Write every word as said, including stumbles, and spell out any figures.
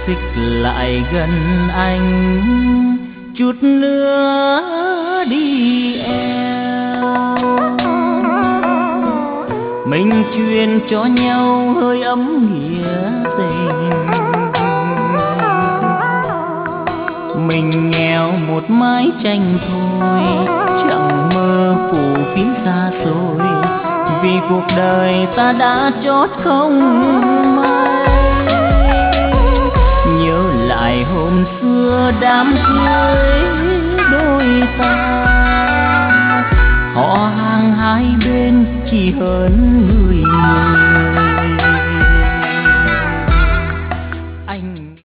xích lại gần anh chút nữa đi em. Mình truyền cho nhau hơi ấm nghĩa tình, mình nghèo một mái tranh thôi, chẳng mơ phủ phía xa xôi, vì cuộc đời ta đã chót không may. Nhớ lại hôm xưa đám cưới